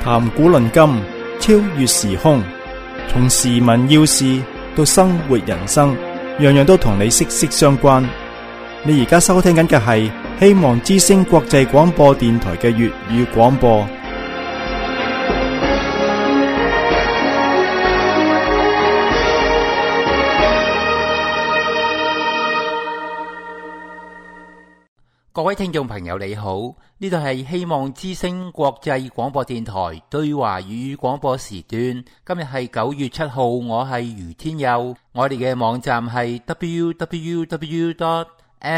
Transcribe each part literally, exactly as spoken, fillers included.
談古論今，超越時空，從時聞要事到生活人生，樣樣都同你息息相關。你而家收聽緊嘅係希望之聲國際廣播電台嘅粵語廣播。 各位聽眾朋友你好，呢度係希望之聲國際廣播電台對華語廣播時段。今日係九月七號，我係余天佑。我哋嘅網站係 double-u double-u double-u dot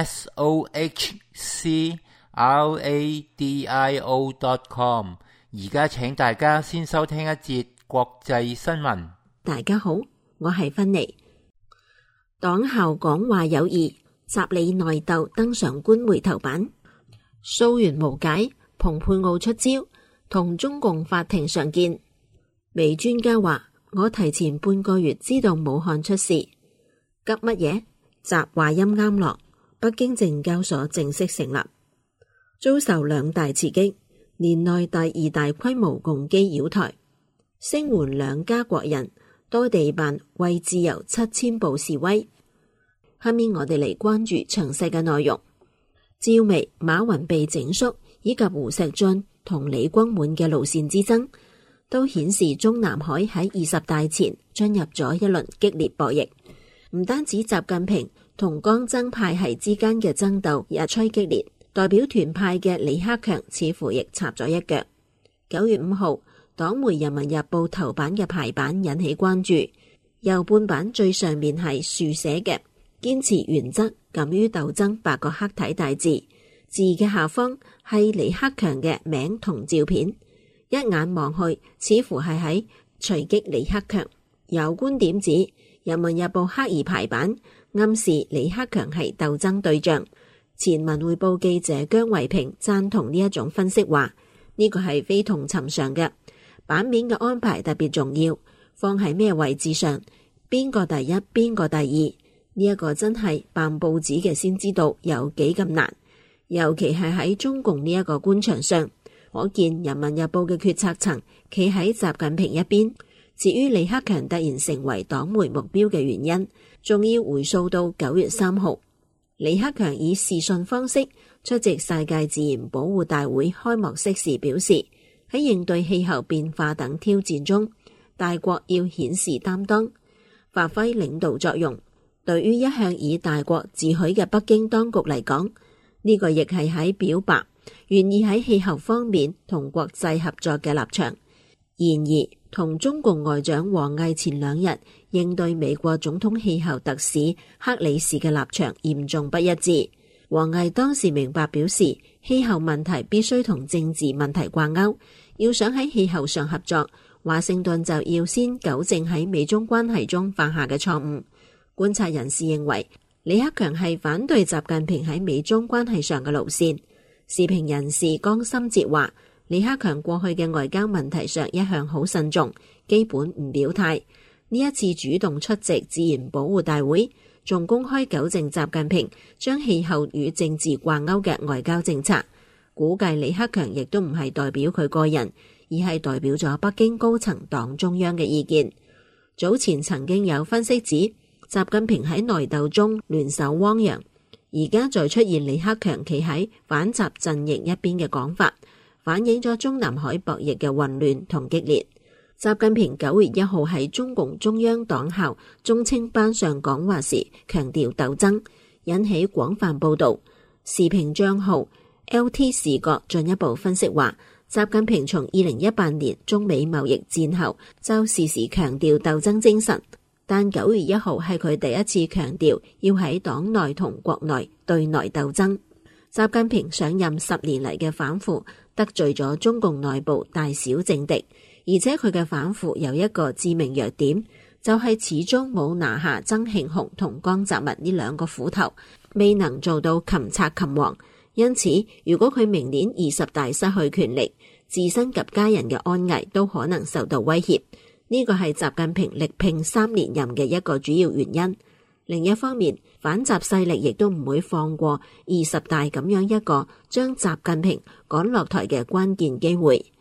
sohcradio dot com。而家請大家先收聽一節國際新聞。 大家好，我係芬妮。黨校講話有異，習李內鬥登上官媒頭版。溯源無解，蓬佩奧出招，同中共法庭上見。美專家話：我提前半個月知道武漢出事，急乜嘢？習話音啱落，北京證交所正式成立。遭受兩大刺激，年內第二大規模共機擾台，聲援兩家國人，多地辦為自由七千步示威。下面我哋嚟關注詳細嘅內容。趙薇、馬雲被整肅，以及胡錫進同李光滿嘅路線之爭，都顯示中南海喺二十大前進入咗一輪激烈博弈。唔單止習近平同江增派系之間嘅爭鬥日趨激烈，代表團派嘅李克強似乎亦插咗一腳。九月五號，黨媒《人民日報》頭版嘅排版引起關注，右半版最上面係豎寫嘅堅持原則，敢於鬥爭八個黑體大字，字嘅下方係李克強嘅名同照片，一眼望去似乎係喺狙擊李克強。有觀點指《人民日報》刻意排版，暗示李克強係鬥爭對象。前文匯報記者姜維平贊同呢一種分析，話呢個係非同尋常嘅，版面嘅安排特別重要，放喺咩位置上，邊個第一邊個第二，呢一個真係辦報紙嘅先知道有幾咁難，尤其係喺中共呢一個官場上，可見人民日報嘅決策層企喺習近平一邊。至於李克強突然成為黨媒目標嘅原因，仲要回溯到九月三號，李克強以視訊方式出席世界自然保護大會開幕式時表示，喺應對氣候變化等挑戰中，大國要顯示擔當，發揮領導作用。對於一向以大國自詡嘅北京當局嚟講，呢個亦係喺表白願意喺氣候方面同國際合作嘅立場。然而，同中共外長王毅前兩日應對美國總統氣候特使克里士嘅立場嚴重不一致。王毅當時明白表示，氣候問題必須同政治問題掛鈎，要想喺氣候上合作，華盛頓就要先糾正喺美中關係中犯下嘅錯誤。觀察人士認為，李克強係反對習近平喺美中關係上嘅路線。時評人士江心哲話，李克強過去嘅外交問題上一向好慎重，基本唔表態。呢一次主動出席自然保護大會，仲公開糾正習近平將氣候與政治掛鈎嘅外交政策。估計李克強亦都唔係代表佢個人，而係代表咗北京高層黨中央嘅意見。早前曾經有分析指，習近平喺內鬥中聯手汪洋，而家再出現李克強企喺反習陣營一邊嘅講法，反映咗中南海博弈嘅混亂同激烈。習近平九月一號喺中共中央黨校中青班上講話時強調鬥爭，引起廣泛報道。時評賬號 L T 視覺進一步分析話，習近平從二零一八年中美貿易戰後就時時強調鬥爭精神，但九月一號係佢第一次強調要喺黨內同國內對內鬥爭。習近平上任十年嚟嘅反腐得罪咗中共內部大小政敵，而且佢嘅反腐有一個致命弱點，就係始終冇拿下曾慶紅同江澤民呢兩個斧頭，未能做到擒賊擒王。因此，如果佢明年二十大失去權力，自身及家人嘅安危都可能受到威脅。呢個係習近平力拼三連任嘅一個主要原因。另一方面，反習勢力亦都唔會放過二十大咁樣一個將習近平趕落台嘅關鍵機會。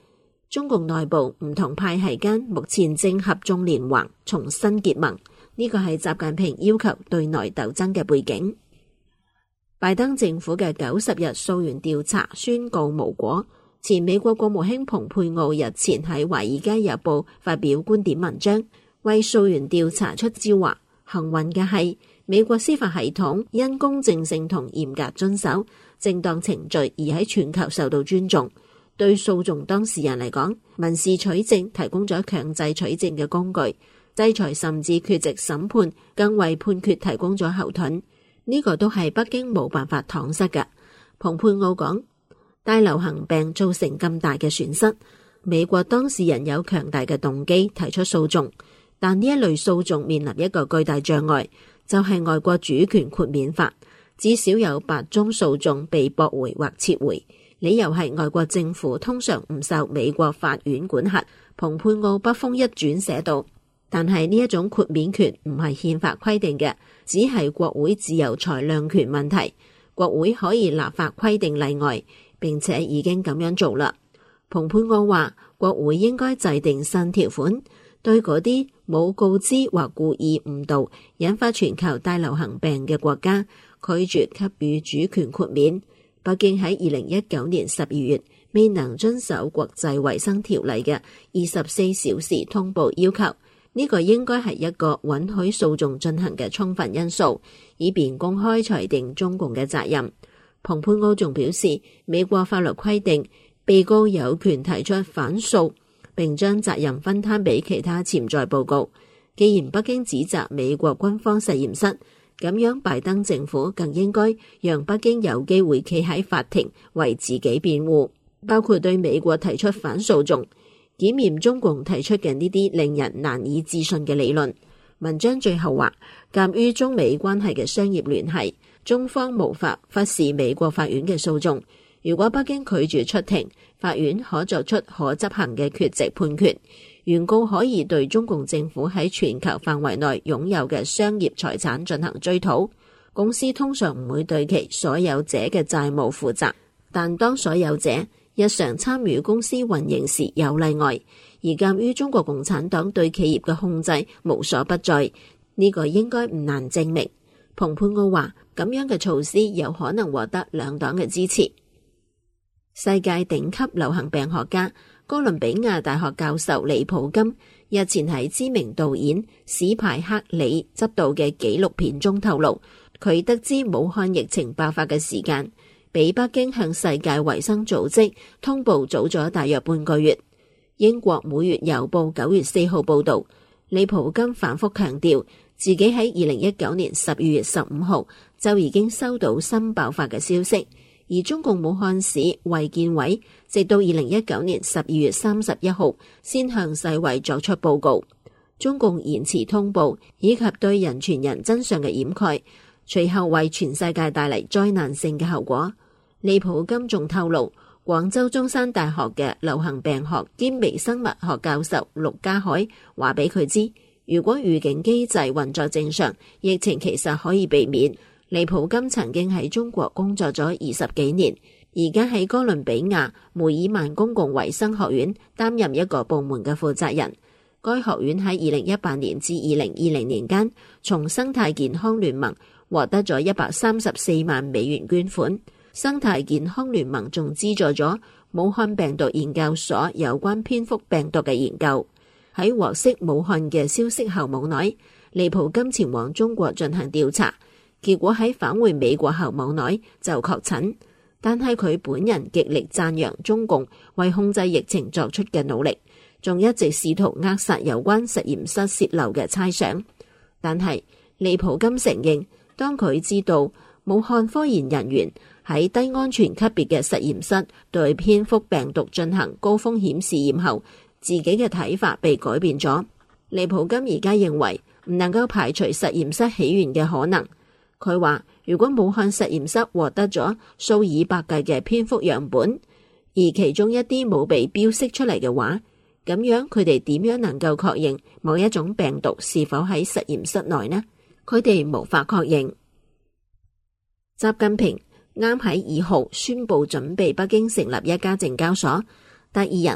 中共內部唔同派系間目前正合縱連橫，重新結盟，呢個係習近平要求對內鬥爭嘅背景。拜登政府嘅九十日溯源調查宣告無果。前美國國務卿蓬佩奧日前喺《華爾街日報》發表觀點文章，為溯源調查出招話，幸運嘅係美國司法系統因公正性同嚴格遵守正當程序而喺全球受到尊重。對訴訟當事人嚟講，民事取證提供咗強制取證嘅工具，制裁甚至缺席審判更為判決提供咗後盾。呢個都係北京冇辦法搪塞嘅。蓬佩奧講，大流行病造成咁大嘅損失，美國當事人有強大嘅動機提出訴訟，但呢一類訴訟面臨一個巨大障礙，就係外國主權豁免法，至少有八宗訴訟被駁回或撤回，理由係外國政府通常唔受美國法院管轄。蓬佩奧筆鋒一轉寫道，但係呢一種豁免權唔係憲法規定嘅，只係國會自由裁量權問題，國會可以立法規定例外，並且已經咁樣做啦。蓬佩奧話，國會應該制定新條款，對嗰啲冇告知或故意誤導引發全球大流行病嘅國家拒絕給予主權豁免。北京喺二零一九年十二月未能遵守國際衛生條例嘅二十四小時通報要求，呢個應該係一個允許訴訟進行嘅充分因素，以便公開裁定中共嘅責任。蓬佩奧仲表示，美國法律規定被告有權提出反訴，並將責任分攤俾其他潛在報告。既然北京指責美國軍方實驗室，咁樣拜登政府更應該讓北京有機會企喺法庭為自己辯護，包括對美國提出反訴訟，檢驗中共提出嘅呢啲令人難以置信嘅理論。文章最後話，鑒於中美關係嘅商業聯繫，中方無法忽視美國法院嘅訴訟。如果北京拒絕出庭，法院可作出可執行嘅缺席判決，原告可以對中共政府喺全球範圍內擁有嘅商業財產進行追討。公司通常唔會對其所有者嘅債務負責，但當所有者日常參與公司運營時有例外，而鑒於中國共產黨對企業嘅控制無所不在，呢個應該唔難證明。蓬佩奧話，咁樣嘅措施有可能獲得兩黨嘅支持。世界頂級流行病學家哥倫比亞大學教授李普金日前喺知名導演史派克里執導嘅紀錄片中透露，佢得知武漢疫情爆發嘅時間比北京向世界衛生組織通報早咗大約半個月。英國每月郵報九月四號報道，李普金反覆強調自己喺二零一九年十二月十五號就已經收到新爆發嘅消息。而中共武漢市衛健委直到二零一九年十二月三十一號先向世衛作出報告。中共延遲通報以及對人傳人真相嘅掩蓋，隨後為全世界帶嚟災難性嘅後果。李普金仲透露，廣州中山大學嘅流行病學兼微生物學教授陸家海話俾佢知，如果預警機制運作正常，疫情其實可以避免。李普金曾經喺中國工作咗二十幾年，而家喺哥倫比亞梅爾曼公共衛生學院擔任一個部門嘅負責人。該學院喺二零一八年至二零二零年間，從生態健康聯盟獲得咗一百三十四萬美元捐款。生態健康聯盟仲資助咗武漢病毒研究所有關蝙蝠病毒嘅研究。喺獲悉武漢嘅消息後冇耐，李普金前往中國進行調查。結果喺返回美國後冇耐就確診，但係佢本人極力讚揚中共為控制疫情作出嘅努力，仲一直試圖扼殺有關實驗室洩漏嘅猜想。但係李普金承認，當佢知道武漢科研人員喺低安全級別嘅實驗室對蝙蝠病毒進行高風險試驗後，自己嘅睇法被改變咗。李普金而家認為唔能夠排除實驗室起源嘅可能。佢話，如果武漢實驗室獲得咗數以百計嘅蝙蝠樣本，而其中一啲冇被標識出嚟嘅話，咁樣佢哋點樣能夠確認某一種病毒是否喺實驗室內呢？佢哋無法確認。習近平啱喺二號宣布準備北京成立一家證交所。第二日，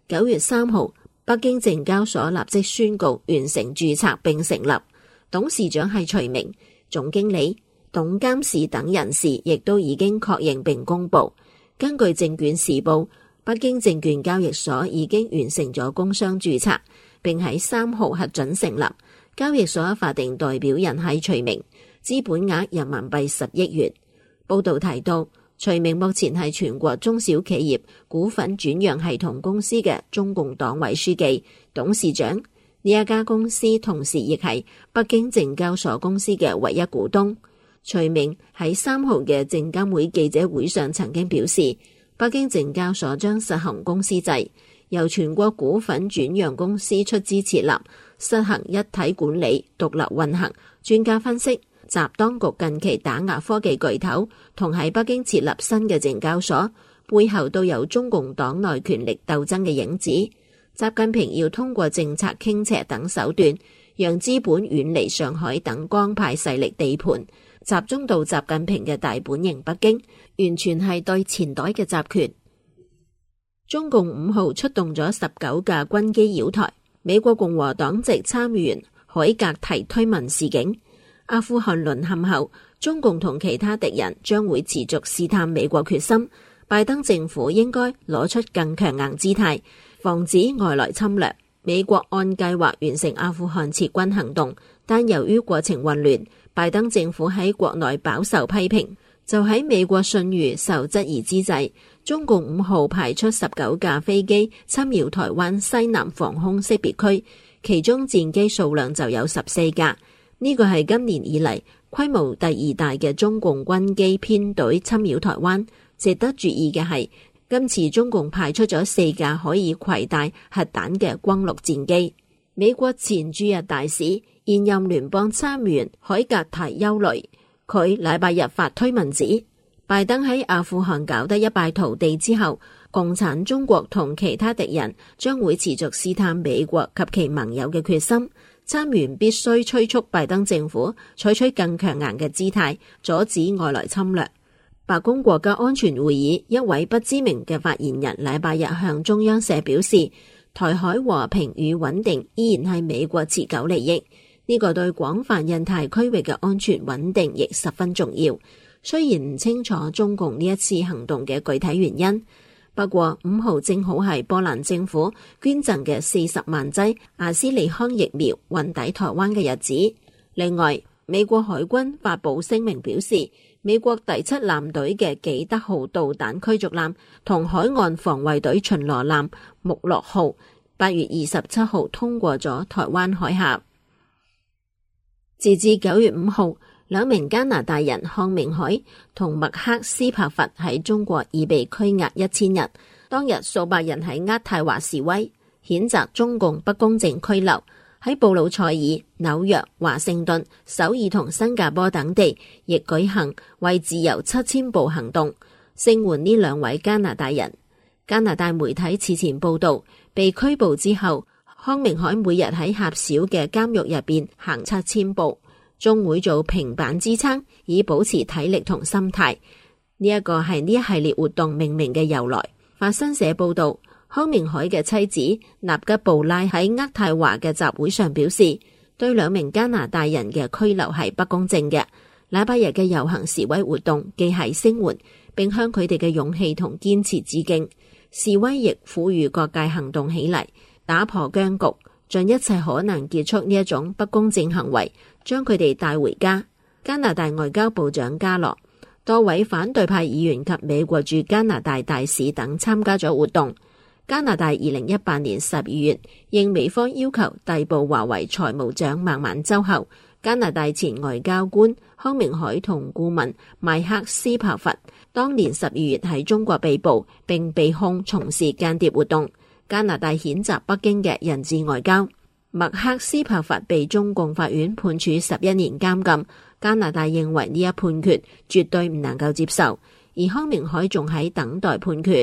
九月三號，北京證交所立即宣告完成註冊並成立，董事長係徐明，總經理、董監事等人士亦都已經確認並公布。根據證券時報，北京證券交易所已經完成咗工商註冊，並喺三號核准成立。交易所法定代表人係徐明，資本額人民幣十億元。報道提到，徐明目前係全國中小企業股份轉讓系統公司嘅中共黨委書記、董事長。呢一家公司同時亦係北京證交所公司嘅唯一股東。徐明喺三號嘅證監會記者會上曾經表示，北京證交所將實行公司制，由全國股份轉讓公司出資設立，實行一體管理、獨立運行。專家分析，習當局近期打壓科技巨頭同喺北京設立新嘅證交所，背後都有中共黨內權力鬥爭嘅影子。習近平要通過政策傾斜等手段，讓資本遠離上海等江派勢力地盤，集中到習近平嘅大本營北京，完全係對錢袋嘅集權。中共五號出動咗十九架軍機擾台，美國共和黨籍參議員海格提推文示警，阿富汗淪陷後，中共同其他敵人將會持續試探美國決心，拜登政府應該攞出更強硬姿態，防止外來侵略。美國按計劃完成阿富汗撤軍行動，但由於過程混亂，拜登政府喺國內飽受批評。就喺美國信譽受質疑之際，中共五號派出十九架飛機侵擾台灣西南防空識別區，其中戰機數量就有十四架。呢個係今年以嚟規模第二大嘅中共軍機編隊侵擾台灣。值得注意嘅係，今次中共派出咗四架可以攜帶核彈嘅轟六戰機。美國前駐日大使、現任聯邦參議員海格提憂慮，佢禮拜日發推文指，拜登喺阿富汗搞得一敗塗地之後，共產中國同其他敵人將會持續試探美國及其盟友嘅決心。參議員必須催促拜登政府採取更強硬嘅姿態，阻止外來侵略。白宮國家安全會議一位不知名嘅發言人禮拜日向中央社表示，台海和平與穩定依然係美國持久利益，呢個對廣泛印太區域嘅安全穩定亦十分重要。雖然唔清楚中共呢一次行動嘅具體原因，不過五號正好係波蘭政府捐贈嘅四十萬劑阿斯利康疫苗運抵台灣嘅日子。另外，美國海軍發布聲明表示，美國第七艦隊嘅紀德號導彈驅逐艦同海岸防衛隊巡邏艦穆洛號八月二十七號通過咗台灣海峽。截至九月五號，兩名加拿大人康明凱同麥克斯柏佛喺中國已被拘押一千日。當日數百人喺渥太華示威，譴責中共不公正拘留。喺布魯塞爾、紐約、華盛頓、首爾同新加坡等地亦舉行為自由七千步行動，聲援呢兩位加拿大人。加拿大媒體此前報道，被拘捕之後，康明凱每日喺狹小嘅監獄入邊行七千步，仲會做平板支撐，以保持體力同心態。呢一個係呢一系列活動命名嘅由來。法新社報道，康明凱嘅妻子納吉布拉喺渥太華嘅集會上表示，對兩名加拿大人嘅拘留係不公正嘅。禮拜日嘅遊行示威活動既係聲援，並向佢哋嘅勇氣同堅持致敬。示威亦呼籲各界行動起嚟，打破僵局，盡一切可能結束呢一種不公正行為，將佢哋帶回家。加拿大外交部長加洛、多位反對派議員及美國駐加拿大大使等參加咗活動。加拿大二零一八年十二月應美方要求逮捕華為財務長孟晚舟後，加拿大前外交官康明凱同顧問麥克斯柏佛當年十二月喺中國被捕，並被控從事間諜活動。加拿大譴責北京嘅人質外交。麥克斯柏佛被中共法院判處十一年監禁。加拿大認為呢一判決絕對唔能夠接受，而康明凱仲喺等待判決。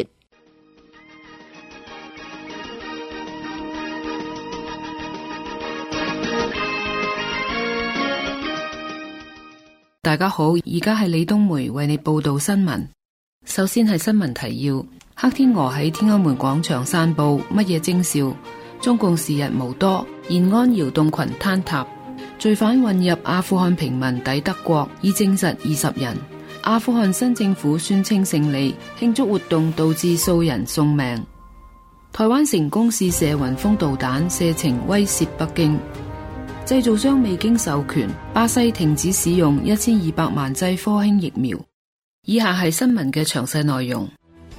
大家好，而家係李冬梅為你報道新聞。 首先係新聞提要：黑天鵝喺天安門廣場散步，乜嘢徵兆？中共時日無多，延安窯洞群坍塌，罪犯混入阿富汗平民抵德國，已證實二十人。阿富汗新政府宣稱勝利，慶祝活動導致數人送命。台灣成功試射雲峰導彈，射程威懾北京。製造商未經授權，巴西停止使用一千二百萬劑科興疫苗。以下係新聞嘅詳細內容。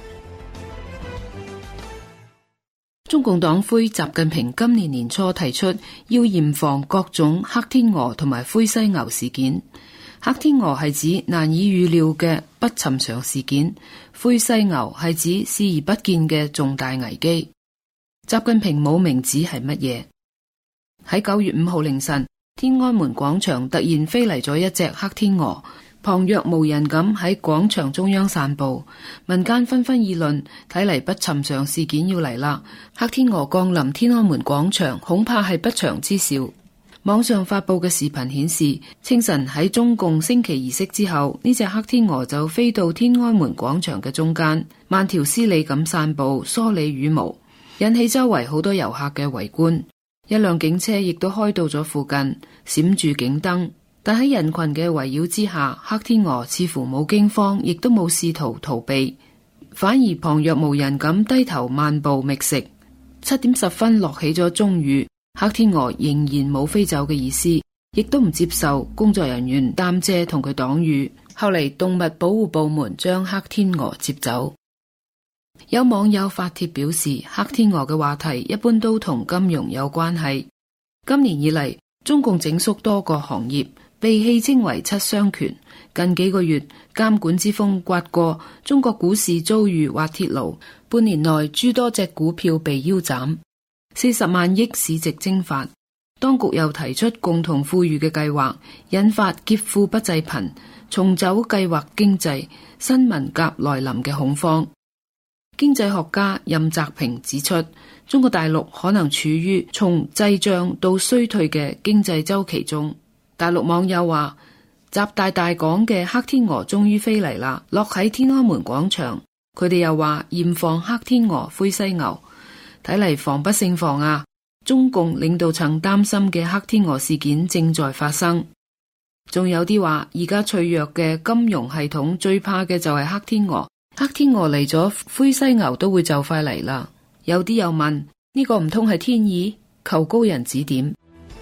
中共黨魁習近平今年年初提出要嚴防各種黑天鵝同埋灰犀牛事件。黑天鵝係指難以預料嘅不尋常事件，灰犀牛係指視而不見嘅重大危機。習近平冇明指係乜嘢。喺九月五號凌晨，天安門廣場突然飛嚟咗一隻黑天鵝，旁若無人咁喺廣場中央散步，民間紛紛議論，睇嚟不尋常事件要嚟啦。黑天鵝降臨天安門廣場，恐怕係不祥之兆。網上發佈嘅視頻顯示，清晨喺中共升旗儀式之後，呢隻黑天鵝就飛到天安門廣場嘅中間，慢條斯理咁散步，梳理羽毛，引起周圍好多遊客嘅圍觀。一輛警車亦都開到咗附近，閃住警燈。但喺人群嘅圍繞之下，黑天鵝似乎冇驚慌，亦都冇試圖逃避，反而旁若無人咁低頭漫步覓食。七點十分落起咗中雨，黑天鵝仍然冇飛走嘅意思，亦都唔接受工作人員擔遮同佢擋雨。後嚟動物保護部門將黑天鵝接走。有網友發帖表示，黑天鵝嘅話題一般都同金融有關係。今年以嚟，中共整肅多個行業，被戲稱為七傷拳。近幾個月，監管之風刮過，中國股市遭遇滑鐵盧。半年內，諸多隻股票被腰斬，四十萬億市值蒸發。當局又提出共同富裕嘅計劃，引發劫富不濟貧、重走計劃經濟、新文革來臨嘅恐慌。經濟學家任澤平指出，中國大陸可能處於從滯脹到衰退嘅經濟周期中。大陸網友話，習大大講嘅黑天鵝終於飛嚟啦，落喺天安門廣場。佢哋又話嚴防黑天鵝、灰犀牛，睇嚟防不勝防啊！中共領導層擔心嘅黑天鵝事件正在發生。仲有啲話，而家脆弱嘅金融系統最怕嘅就係黑天鵝。黑天鵝嚟咗，灰犀牛都會就快嚟啦。有啲又問，呢個唔通係天意？求高人指點。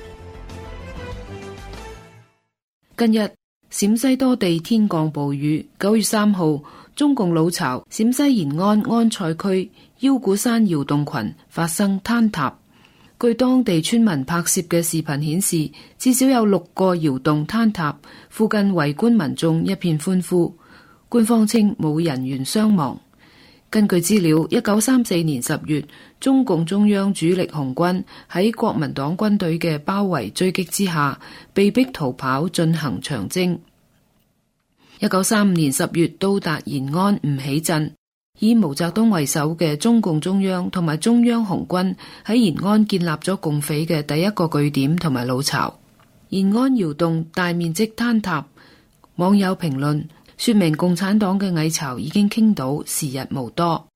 近日陝西多地天降暴雨。九月三號，中共老巢陝西延安安塞區腰鼓山窯洞群發生坍塌。據當地村民拍攝嘅視頻顯示，至少有六個窯洞坍塌，附近圍觀民眾一片歡呼。官方稱冇人員傷亡。根據資料，一九三四年十月，中共中央主力紅軍喺國民黨軍隊嘅包圍追擊之下，被逼逃跑進行長征。一九三五年十月到達延安吳起鎮，以毛澤東為首嘅中共中央同埋中央紅軍喺延安建立咗共匪嘅第一個據點同埋老巢。延安窯洞大面積坍塌，網友評論說明共產黨嘅蟻巢已經傾倒，時日無多。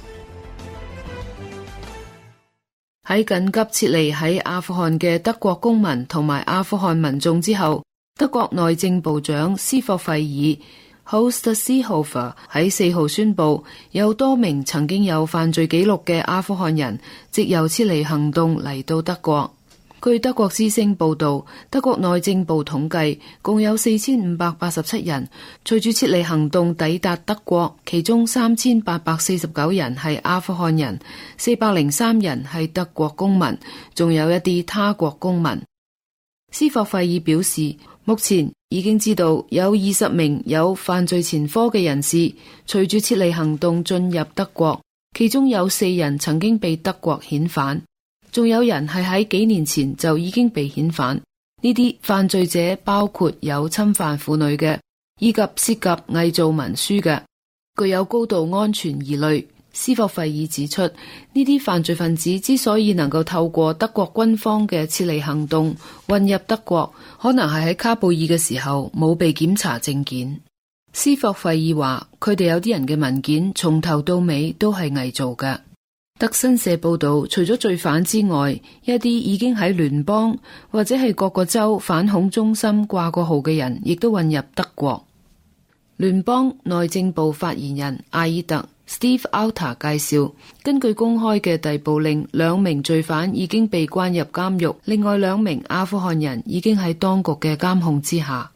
喺緊急撤離喺阿富汗嘅德國公民同埋阿富汗民眾之後，德國內政部長斯霍費爾 Horst Seehofer 喺四號宣布，有多名曾經有犯罪記錄嘅阿富汗人藉由撤離行動嚟到德國。據德國之聲報道，德國內政部統計，共有四千五百八十七人隨住撤離行動抵達德國，其中三千八百四十九人係阿富汗人，四百零三人係德國公民，仲有一啲他國公民。斯霍費爾表示，目前已經知道有二十名有犯罪前科嘅人士隨住撤離行動進入德國，其中有四人曾經被德國遣返。仲有人係喺幾年前就已經被遣返，呢啲犯罪者包括有侵犯婦女嘅，以及涉及偽造文書嘅，具有高度安全疑慮。斯霍費爾指出，呢啲犯罪分子之所以能夠透過德國軍方嘅撤離行動混入德國，可能係喺喀布爾嘅時候冇被檢查證件。 斯霍費爾話，佢哋有啲人嘅文件從頭到尾都係偽造嘅。德新社報道，除咗罪犯之外，一啲已經喺聯邦或者係各個州反恐中心掛過號嘅人，亦都混入德國。聯邦內政部發言人阿爾特 Steve Alter 介紹，根據公開嘅逮捕令，兩名罪犯已經被關入監獄，另外兩名阿富汗人已經喺當局嘅監控之下。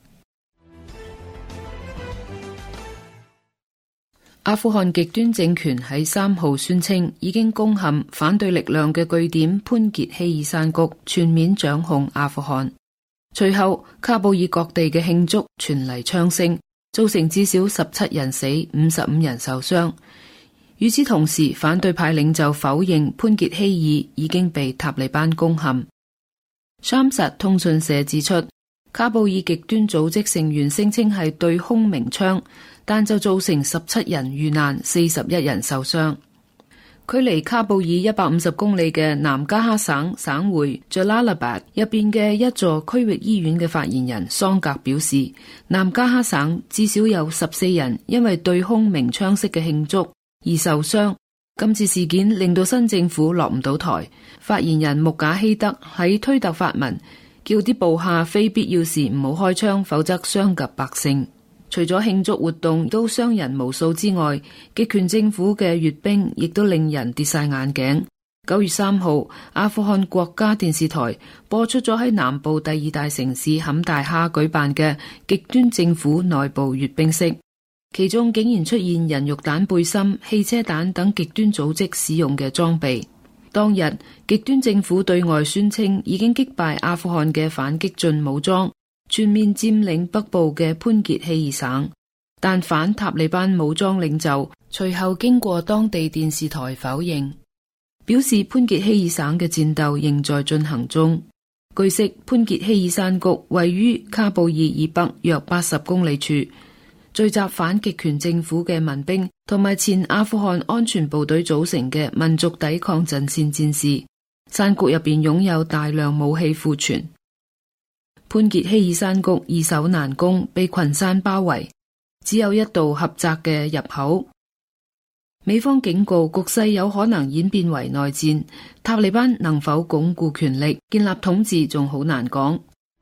阿富汗極端政權喺三號宣稱已經攻陷反對力量嘅據點潘傑希爾山谷，全面掌控阿富汗。隨後，喀布爾各地嘅慶祝傳嚟槍聲，造成至少十七人死、五十五人受傷。與此同時，反對派領袖否認潘傑希爾已經被塔利班攻陷。三實通訊社指出，喀布爾極端組織成員聲稱係對空鳴槍，但就造成十七人遇難，四十一人受傷。距離喀布爾一百五十公里嘅南加哈省省會 Jalalabad 入邊嘅一座區域醫院嘅發言人桑格表示，南加哈省至少有十四人因為對空鳴槍式嘅慶祝而受傷。今次事件令到新政府落唔到台。發言人穆賈希德喺推特發文，叫啲部下非必要時唔好開槍，否則傷及百姓。除咗慶祝活動都傷人無數之外，極權政府嘅閱兵亦都令人跌晒眼鏡。九月三號，阿富汗國家電視台播出咗喺南部第二大城市坎大哈舉辦嘅極端政府內部閱兵式，其中竟然出現人肉彈背心、汽車彈等極端組織使用嘅裝備。當日，極端政府對外宣稱已經擊敗阿富汗嘅反激進武裝，全面佔領北部嘅潘傑希爾省，但反塔利班武裝領袖隨後經過當地電視台否認，表示潘傑希爾省嘅戰鬥仍在進行中。據悉，潘傑希爾山谷位於喀布爾以北約八十公里處，聚集反極權政府嘅民兵同埋前阿富汗安全部隊組成嘅民族抵抗陣線戰士。山谷入邊擁有大量武器庫存。潘傑希爾山谷易守難攻，被群山包圍，只有一道狹窄嘅入口。美方警告局勢有可能演變為內戰，塔利班能否鞏固權力、建立統治仲好難講。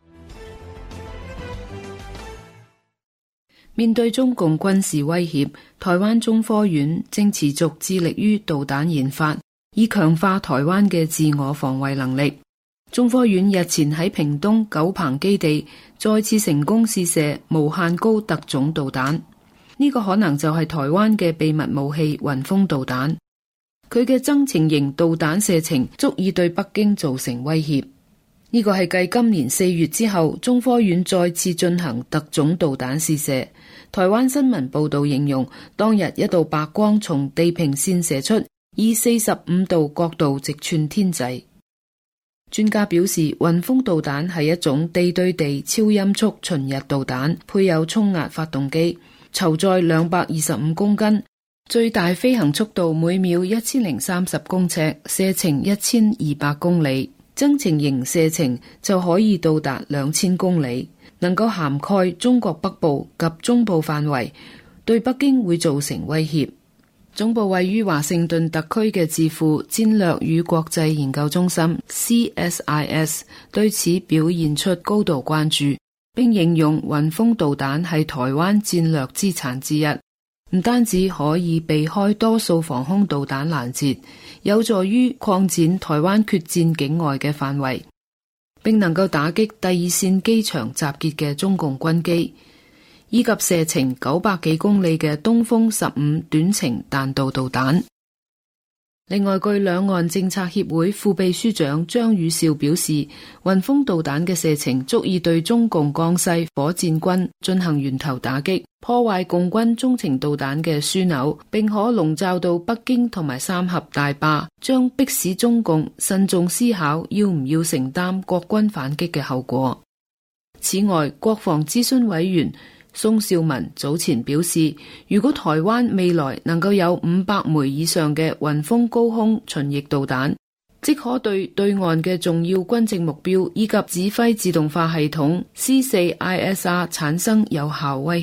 面對中共軍事威脅，台灣中科院正持續致力於導彈研發，以強化台灣嘅自我防衛能力。中科院日前喺屏東九鵬基地再次成功試射無限高特種導彈，呢個可能就係台灣嘅秘密武器雲峰導彈。佢嘅增程型導彈射程足以對北京造成威脅。呢個係繼今年四月之後，中科院再次進行特種導彈試射。台灣新聞報道形容，當日一道白光從地平線射出，以四十五度角度直穿天際。專家表示，雲峰導彈係一種地對地超音速巡日導彈，配有衝壓發動機，籌載兩百二十五公斤，最大飛行速度每秒一千零三十公尺，射程一千二百公里。增程型射程就可以到達兩千公里，能夠涵蓋中國北部及中部範圍，對北京會造成威脅。總部位於華盛頓特區嘅智庫戰略與國際研究中心 C S I S 對此表現出高度關注，並形容雲峰導彈係台灣戰略資產之一，唔單止可以避開多數防空導彈攔截，有助於擴展台灣決戰境外嘅範圍，並能夠打擊第二線機場集結嘅中共軍機，以及射程九百幾公里嘅東風十五短程彈道導彈。另外，據兩岸政策協會副秘書長張宇兆表示，雲峰導彈嘅射程足以對中共江西火箭軍進行源頭打擊，破壞共軍中程導彈嘅樞紐，並可籠罩到北京同埋三峽大壩，將迫使中共慎重思考要唔要承擔國軍反擊嘅後果。此外，國防諮詢委員宋兆文早前表示，如果台灣未來能夠有五百枚以上嘅雲峰高空巡弋導彈，即可對對岸嘅重要軍政目標以及指揮自動化系統 C 四 I S R 產生有效威脅，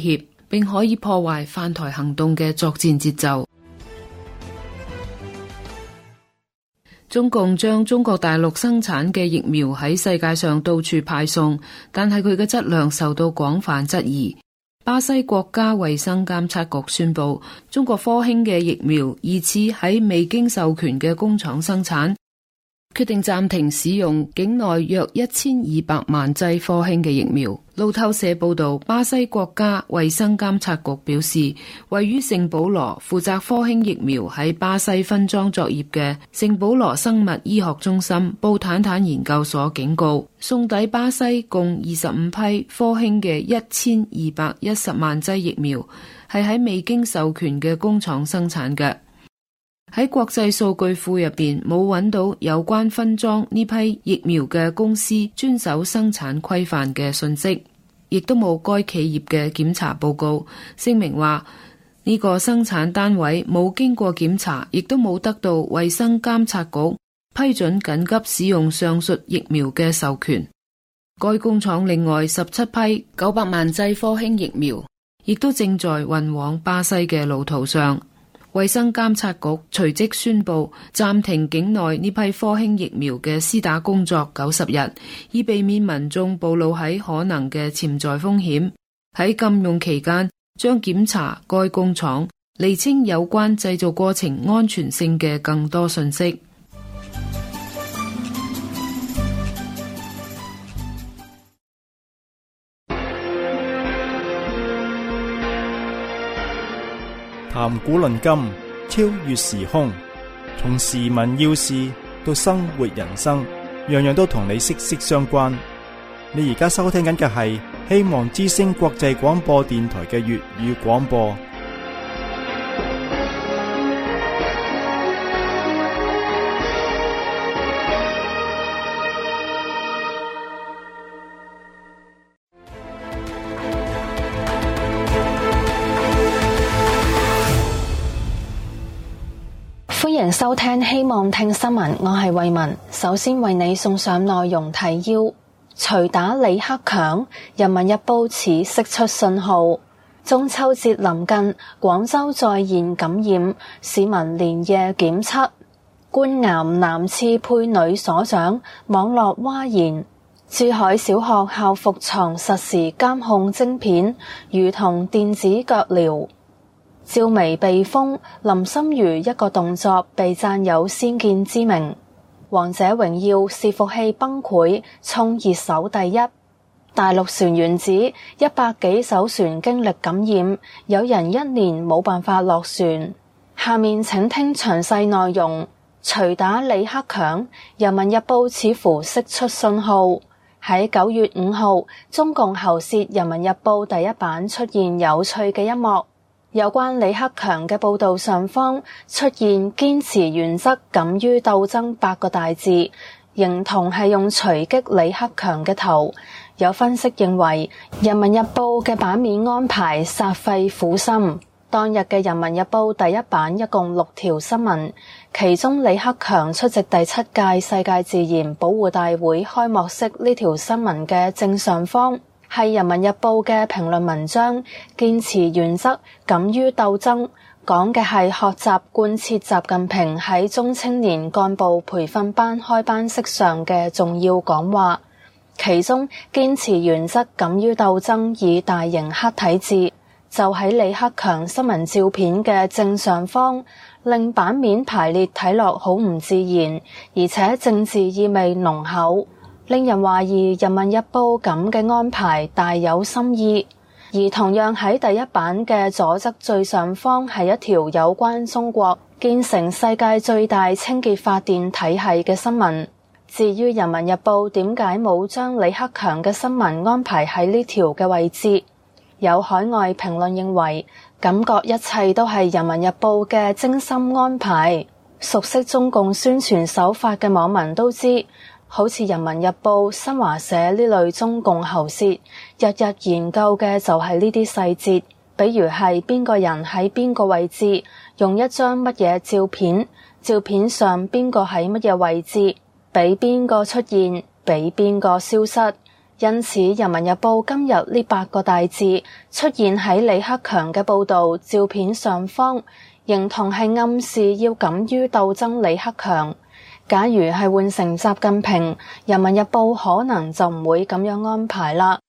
並可以破壞犯台行動嘅作戰節奏。中共將中國大陸生產嘅疫苗喺世界上到處派送，但係佢嘅質量受到廣泛質疑。巴西國家衛生監測局宣布，中國科興嘅疫苗疑似喺未經授權嘅工廠生產，決定暫停使用境內約一千二百萬劑科興嘅疫苗。路透社報道，巴西國家衛生監察局表示，位於聖保羅負責科興疫苗喺巴西分裝作業嘅聖保羅生物醫學中心布坦坦研究所警告，送抵巴西共二十五批科興嘅一千二百一十萬劑疫苗係喺未經授權嘅工廠生產嘅。喺國際數據庫入邊冇揾到有關分裝呢批疫苗嘅公司遵守生產規範嘅信息，亦都冇該企業嘅檢查報告。聲明話呢個生產單位冇經過檢查，亦都冇得到衛生監察局批准緊急使用上述疫苗嘅授權。該工廠另外十七批九百萬劑科興疫苗亦都正在運往巴西嘅路途上。衛生監察局隨即宣布暫停境內呢批科興疫苗嘅施打工作九十日，以避免民眾暴露喺可能嘅潛在風險。喺禁用期間，將檢查該工廠，釐清有關製造過程安全性嘅更多信息。 談古論今，超越時空，從時聞要事到生活人生，樣樣都同你息息相關。你而家收聽緊嘅係希望之聲國際廣播電台嘅粵語廣播。 歡迎收聽希望聽新聞，我係慧文。首先為你送上內容提要：捶打李克強，人民日報此釋出信號。中秋節臨近，廣州再現感染，市民連夜檢測。官岩男廁配女所長，網絡譁然。珠海小學校服藏實時監控晶片，如同電子腳鐐。趙薇被封，林心如一個動作被讚有先見之明。王者榮耀伺服器崩潰，衝熱搜第一。大陸船員指一百幾艘船經歷感染，有人一年冇辦法落船。下面請聽詳細內容。捶打李克強，人民日報似乎釋出信號。喺九月五號，中共喉舌人民日報第一版出現有趣嘅一幕。有關李克強嘅報道上方出現堅持原則敢於鬥爭八個大字，形同係用捶擊李克強嘅頭。有分析認為，人民日報嘅版面安排煞費苦心。當日嘅人民日報第一版一共六條新聞，其中李克強出席第七屆世界自然保護大會開幕式呢條新聞嘅正上方係人民日報嘅評論文章，堅持原則敢於鬥爭，講嘅係學習貫徹習近平喺中青年幹部培訓班開班式上嘅重要講話。其中堅持原則敢於鬥爭以大型黑體字就喺李克強新聞照片嘅正上方，令版面排列睇落好唔自然，而且政治意味濃厚，令人懷疑人民日報咁嘅安排大有深意。而同樣喺第一版嘅左側最上方係一條有關中國建成世界最大清潔發電體系嘅新聞。至於人民日報點解冇將李克強嘅新聞安排喺呢條嘅位置，有海外評論認為，感覺一切都係人民日報嘅精心安排。熟悉中共宣傳手法嘅網民都知，好似人民日報、新華社呢類中共喉舌，日日研究嘅就係呢啲細節，比如係邊個人喺邊個位置，用一張乜嘢照片，照片上邊個喺乜嘢位置，俾邊個出現，俾邊個消失。 因此《人民日報》今日呢八個大字出現喺李克強嘅報導照片上方，認同係暗示要敢於鬥爭李克強。假如係換成習近平，《人民日報》可能就唔會咁樣安排啦。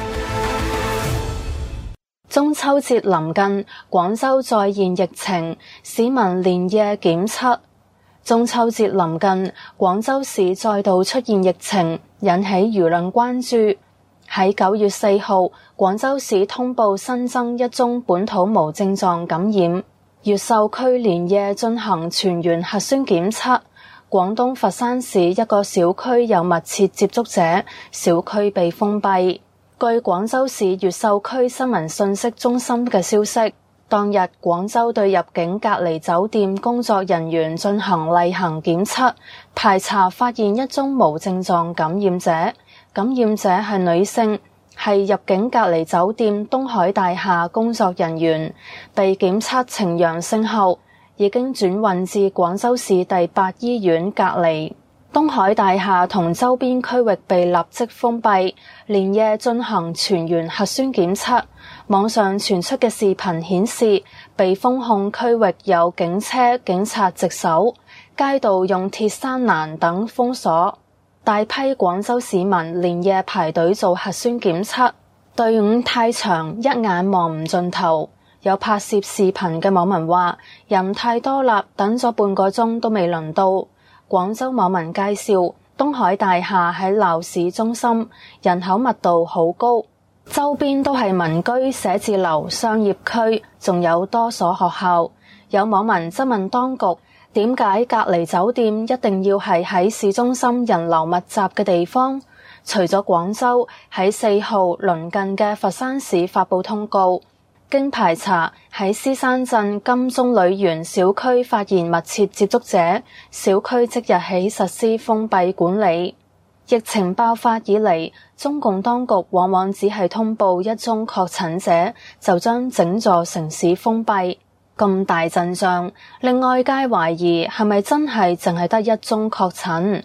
中秋節臨近，廣州再現疫情，市民連夜檢測。中秋節臨近，廣州市再度出現疫情，引起輿論關注。喺九月四號，廣州市通報新增一宗本土無症狀感染。越秀區連夜進行全員核酸檢測。廣東佛山市一個小區有密切接觸者，小區被封閉。據廣州市越秀區新聞信息中心嘅消息，當日廣州對入境隔離酒店工作人員進行例行檢測，排查發現一宗無症狀感染者，感染者係女性，係入境隔離酒店東海大廈工作人員，被檢測呈陽性後，已經轉運至廣州市第八醫院隔離。東海大廈同周邊區域被立即封閉，連夜進行全員核酸檢測。網上傳出嘅視頻顯示，被封控區域有警車、警察值守，街道用鐵柵欄等封鎖。大批廣州市民連夜排隊做核酸檢測，隊伍太長，一眼望唔盡頭。有拍攝視頻嘅網民話：人太多啦，等咗半個鐘都未輪到。廣州網民介紹，東海大廈喺鬧市中心，人口密度好高，周邊都係民居、寫字樓、商業區，仲有多所學校。有網民質問當局，點解隔離酒店一定要係喺市中心人流密集嘅地方？除咗廣州，喺四號鄰近嘅佛山市發佈通告，經排查，喺獅山鎮金鐘旅園小區發現密切接觸者，小區即日起實施封閉管理。疫情爆發以嚟，中共當局往往只係通報一宗確診者，就將整座城市封閉。咁大陣仗，令外界懷疑係咪真係淨係得一宗確診。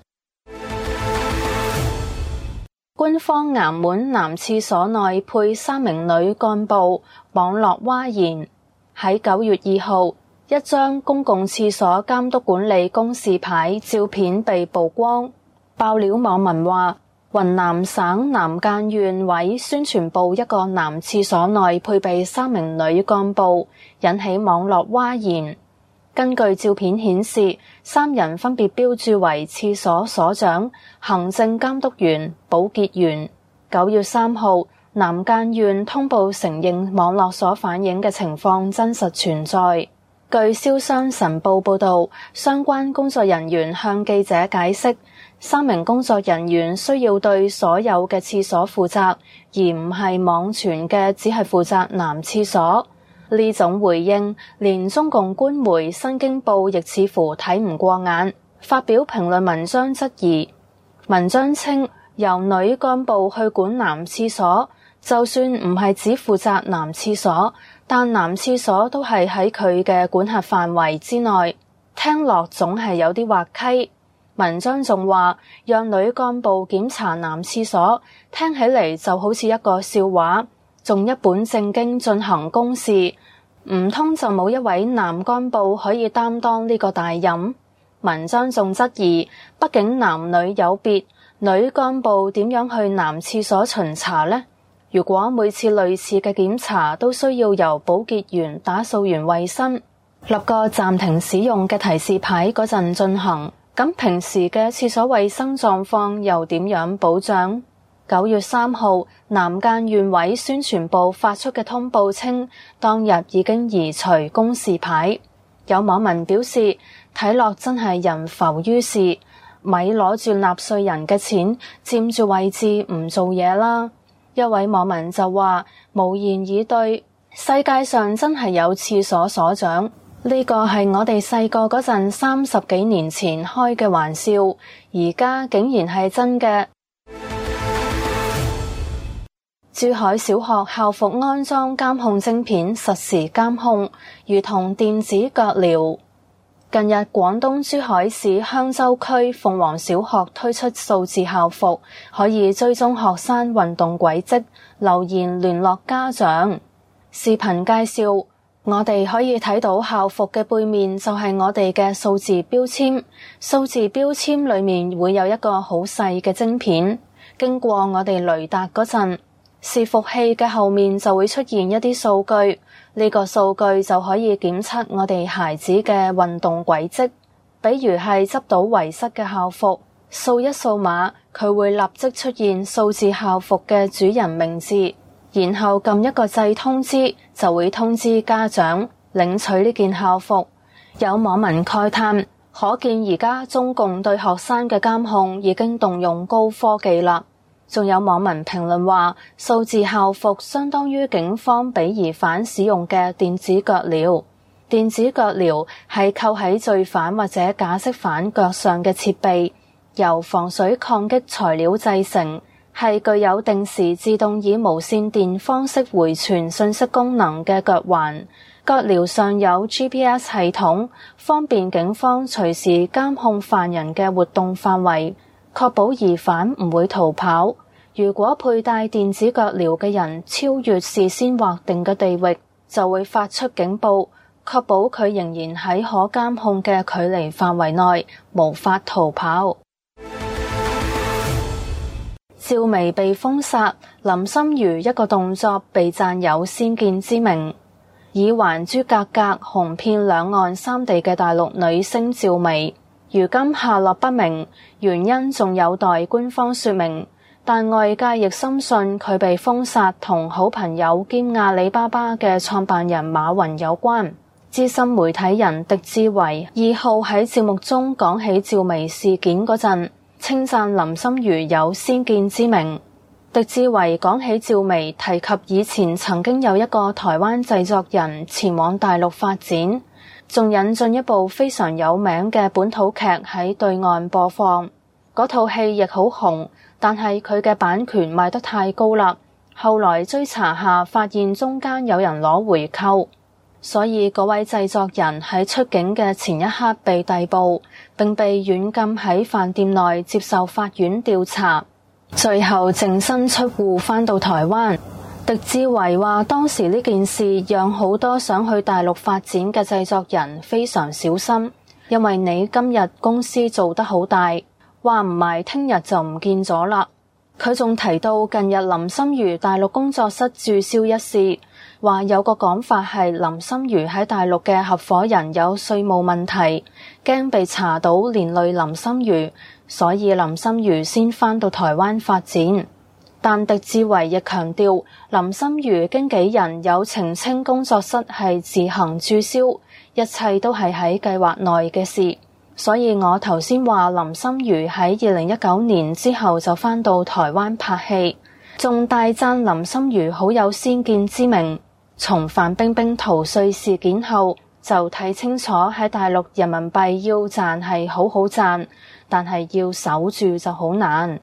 官方衙門男廁所內配三名女幹部，網絡譁然。喺九月二號，一張公共廁所監督管理公示牌照片被曝光，爆料網民話，雲南省南澗縣委宣傳部一個男廁所內配備三名女幹部，引起網絡譁然。根據照片顯示，三人分別標注為廁所所長、行政監督員、保潔員。九月三號，南澗縣通報承認網絡所反映嘅情況真實存在。據瀟湘晨報報道，相關工作人員向記者解釋，三名工作人員需要對所有嘅廁所負責，而唔係網傳嘅只係負責男廁所。呢種回應，連中共官媒《新京報》亦似乎睇唔過眼，發表評論文章質疑。文章稱，由女幹部去管男廁所，就算唔係只負責男廁所，但男廁所都係喺佢嘅管轄範圍之內，聽落總係有啲滑稽。文章仲話，讓女幹部檢查男廁所，聽起嚟就好似一個笑話。仲一本正經進行公示，唔通就冇一位男幹部可以擔當呢個大任？文章仲質疑，畢竟男女有別，女幹部點樣去男廁所巡查呢？如果每次類似嘅檢查都需要由保潔員、打掃員衛生立個暫停使用嘅提示牌嗰陣進行，咁平時嘅廁所衛生狀況又點樣保障？九月三號，南澗縣委宣傳部發出嘅通報稱，當日已經移除公示牌。有網民表示，睇落真係人浮於事，咪攞住納稅人嘅錢佔住位置唔做嘢啦。一位網民就話，無言以對，世界上真係有廁所所長，呢個係我哋細個嗰陣三十幾年前開嘅玩笑，而家竟然係真嘅。珠海小學校服安裝監控晶片，實時監控，如同電子腳鐐。 近日廣東珠海市香洲區鳳凰小學推出數字校服，可以追蹤學生運動軌跡，留言聯絡家長。視頻介紹，我哋可以睇到校服嘅背面就係我哋嘅數字標籤，數字標籤裏面會有一個好細嘅晶片，經過我哋雷達嗰陣，伺服器嘅後面就會出現一啲數據，呢個數據就可以檢測我哋孩子嘅運動軌跡。比如係執到遺失嘅校服，掃一掃碼，佢會立即出現數字校服嘅主人名字，然後撳一個掣通知，就會通知家長領取呢件校服。有網民慨嘆，可見而家中共對學生嘅監控已經動用高科技啦。仲有網民評論話，數字校服相當於警方俾疑犯使用嘅電子腳鐐。電子腳鐐係扣喺罪犯或者假釋犯腳上嘅設備，由防水抗擊材料製成，係具有定時自動以無線電方式回傳信息功能嘅腳環。腳鐐上有 G P S 系統，方便警方隨時監控犯人嘅活動範圍，確保疑犯唔會逃跑。如果佩戴電子腳鐐嘅人超越事先劃定嘅地域，就會發出警報，確保佢仍然喺可監控嘅距離範圍內，無法逃跑。趙薇被封殺，林心如一個動作被讚有先見之明。以還珠格格紅遍兩岸三地嘅大陸女星趙薇，如今下落不明，原因仲有待官方說明。但外界亦深信佢被封殺同好朋友兼阿里巴巴嘅創辦人馬雲有關。資深媒體人狄志為二號喺節目中講起趙薇事件嗰陣，稱讚林心如有先見之明。狄志為講起趙薇，提及以前曾經有一個台灣製作人前往大陸發展，仲引進一部非常有名嘅本土劇喺對岸播放。嗰套戲亦好紅，但係佢嘅版權賣得太高啦。後來追查下，發現中間有人攞回扣，所以嗰位製作人喺出境嘅前一刻被逮捕，並被軟禁喺飯店內接受法院調查，最後淨身出戶返到台灣。狄志為話，當時呢件事讓好多想去大陸發展嘅製作人非常小心，因為你今日公司做得好大，話唔埋聽日就唔見咗啦。佢仲提到近日林心如大陸工作室註銷一事，話有個講法係林心如喺大陸嘅合夥人有稅務問題，驚被查到連累林心如，所以林心如先返到台灣發展。但狄志為亦強調，林心如經紀人有澄清工作室係自行註銷，一切都係喺計劃內嘅事。所以我頭先話林心如喺二零一九年之後就返到台灣拍戲，仲大讚林心如好有先見之明。從范冰冰逃稅事件後就睇清楚，喺大陸人民幣要賺係好好賺，但係要守住就好難。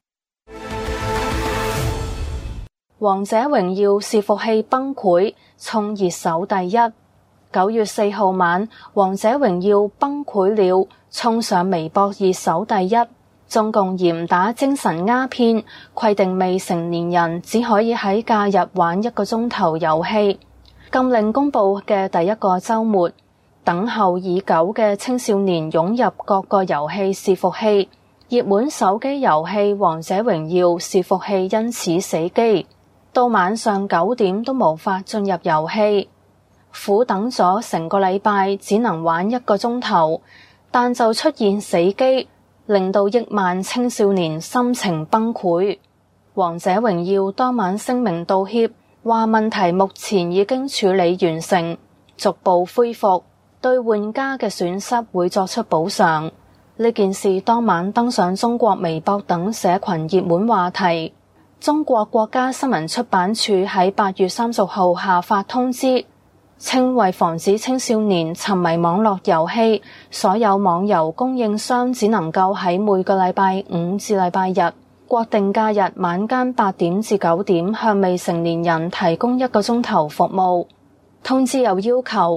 王者榮耀伺服器崩潰，衝熱搜第一。九月四號晚，王者榮耀崩潰了，衝上微博熱搜第一。中共嚴打精神鴉片，規定未成年人只可以喺假日玩一個鐘頭遊戲。禁令公布嘅第一個週末，等候已久嘅青少年湧入各個遊戲伺服器，熱門手機遊戲王者榮耀伺服器因此死機，到晚上九點都無法進入遊戲。苦等咗成個禮拜，只能玩一個鐘頭，但就出現死機，令到億萬青少年心情崩潰。王者榮耀當晚聲明道歉，話問題目前已經處理完成，逐步恢復，對玩家嘅損失會作出補償。呢件事當晚登上中國微博等社群熱門話題。中國國家新聞出版處喺八月三十號下發通知，稱為防止青少年沉迷網絡遊戲，所有網遊供應商只能夠喺每個禮拜五至禮拜日、國定假日晚間八點至九點向未成年人提供一個鐘頭服務。通知又要求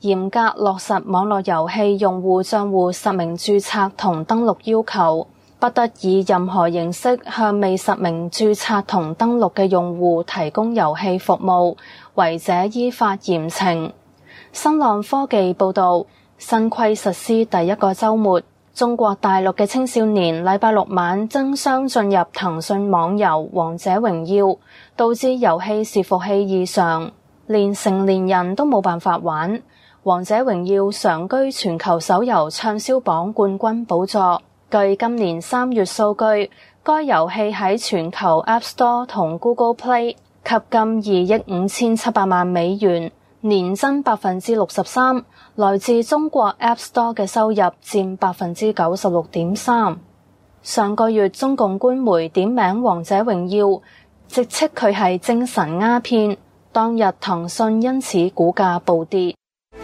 嚴格落實網絡遊戲用戶賬戶實名註冊同登錄要求，不得以任何形式向未實名註冊同登錄嘅用戶提供遊戲服務，違者依法嚴懲。新浪科技報道，新規實施第一個週末，中國大陸嘅青少年禮拜六晚爭相進入騰訊網遊《王者榮耀》，導致遊戲伺服器異常，連成年人都冇辦法玩。《王者榮耀》常居全球手遊暢銷榜冠軍寶座。據今年三月數據，該遊戲喺全球 App Store 同 Google Play 吸金二億五千七百萬美元，年增百分之六十三。來自中國 App Store 嘅收入佔百分之九十六點三。上個月中共官媒點名《王者榮耀》，直斥佢係精神鴉片。當日騰訊因此股價暴跌。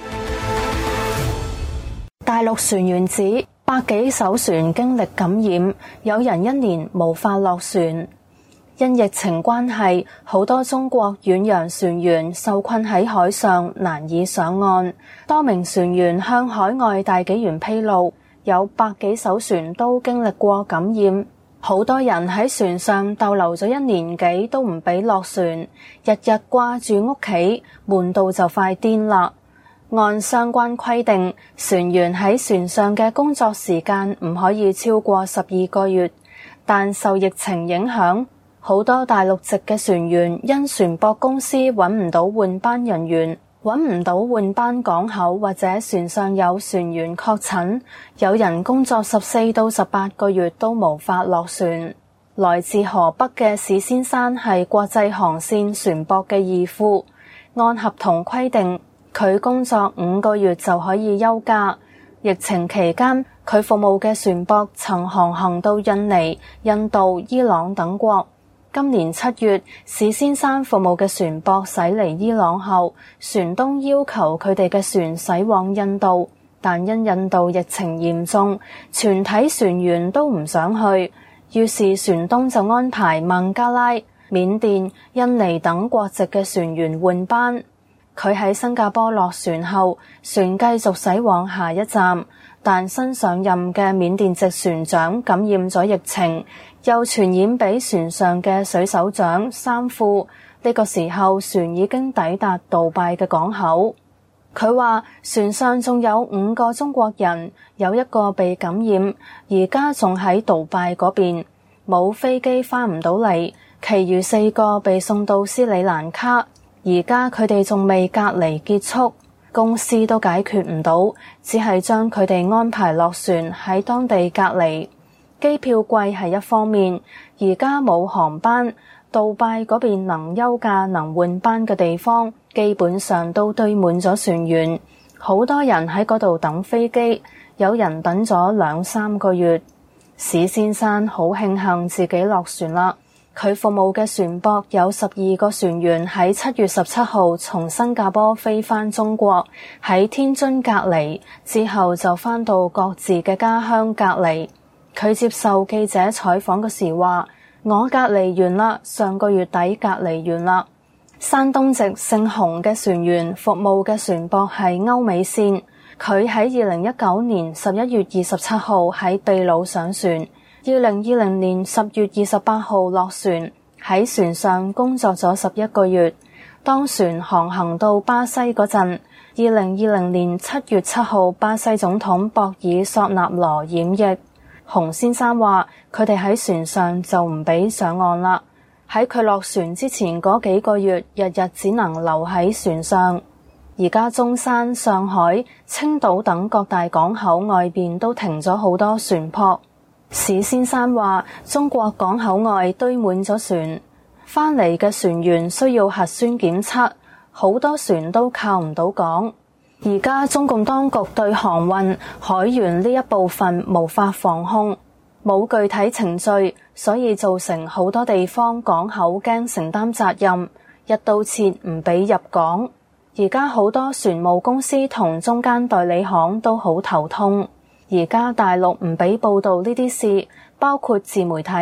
大陸船員指，百幾艘船經歷感染，有人一年無法落船。因疫情關係，好多中國遠洋船員受困喺海上，難以上岸。多名船員向海外大紀元披露，有百幾艘船都經歷過感染。好多人喺船上逗留咗一年幾都唔俾落船，日日掛住屋企，悶到就快癲啦。按相關規定，船員喺船上嘅工作時間唔可以超過十二個月，但受疫情影響，好多大陸籍嘅船員因船舶公司揾唔到換班人員，揾唔到換班港口，或者船上有船員確診，有人工作十四到十八個月都無法落船。來自河北嘅史先生係國際航線船舶嘅義父，按合同規定，佢工作五個月就可以休假。疫情期間，佢服務嘅船舶曾航行到印尼、印度、伊朗等國。今年七月，史先生服務嘅船舶駛離伊朗後，船東要求佢哋嘅船駛往印度，但因印度疫情嚴重，全體船員都唔想去，於是船東就安排孟加拉、緬甸、印尼等國籍嘅船員換班。佢喺新加坡落船後，船繼續駛往下一站，但新上任嘅緬甸籍船長感染咗疫情，又傳染俾船上嘅水手長、三副。呢個時候，船已經抵達杜拜嘅港口。佢話船上仲有五個中國人，有一個被感染，而家仲喺杜拜嗰邊，冇飛機返唔到嚟，其餘四個被送到斯里蘭卡。而家佢哋仲未隔離結束，公司都解決唔到，只係將佢哋安排落船喺當地隔離。機票貴係一方面，而家冇航班，杜拜嗰邊能休假能換班嘅地方基本上都堆滿咗船員，好多人喺嗰度等飛機，有人等咗兩三個月。史先生好慶幸自己落船啦。佢服務嘅船舶有十二個船員喺七月十七號從新加坡飛返中國，喺天津隔離，之後就返到各自嘅家鄉隔離。佢接受記者採訪嘅時話：我隔離完啦，上個月底隔離完啦。山東籍姓洪嘅船員服務嘅船舶係歐美線，佢喺二零一九年十一月二十七號喺秘魯上船。二零二零年十月二十八號落船，喺船上工作咗十一個月。當船航行到巴西嗰陣，二零二零年七月七號，巴西總統博爾索納羅染疫。洪先生話：佢哋喺船上就唔俾上岸啦。喺佢落船之前嗰幾個月，日日只能留喺船上。而家中山、上海、青島等各大港口外邊都停咗好多船舶。史先生話：中國港口外堆滿咗船，返嚟嘅船員需要核酸檢測，好多船都靠唔到港。而家中共當局對航運、海員呢一部分無法防控，冇具體程序，所以造成好多地方港口驚承擔責任，一刀切唔俾入港。而家好多船務公司同中間代理行都好頭痛。而家大陸唔俾報道呢啲事，包括自媒體。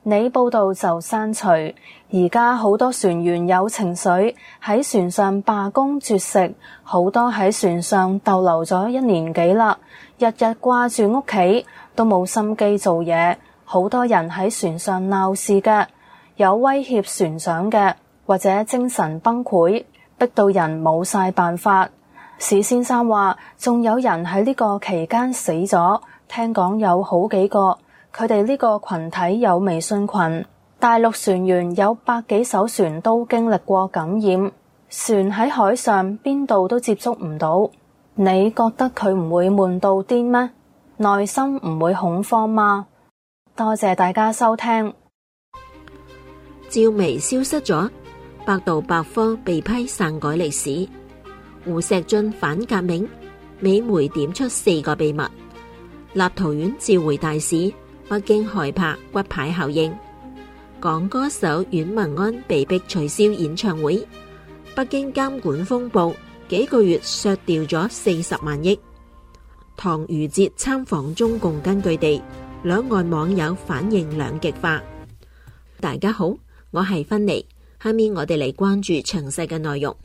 你報道就刪除。而家好多船員有情緒，喺船上罷工絕食，好多喺船上逗留咗一年幾啦，日日掛住屋企，都冇心機做嘢。好多人喺船上鬧事嘅，有威脅船長嘅，或者精神崩潰，逼到人冇晒辦法。史先生話，仲有人喺呢個期間死咗，聽講有好幾個。佢哋呢個群體有微信群，大陸船員有百幾艘船都經歷過感染，船喺海上邊度都接觸唔到。你覺得佢唔會悶到癲咩？內心唔會恐慌嗎？多謝大家收聽。 趙薇消失咗，百度百科被批篡改歷史。胡錫進反革命，美媒點出四個秘密。立陶宛召回大使，北京害怕骨牌效應。港歌手阮文安被逼取消演唱會。北京監管風暴，幾個月削掉咗四十萬億。唐禹哲參訪中共根據地，兩岸網友反應兩極化。大家好，我係芬妮，下面我哋嚟關注詳細嘅內容。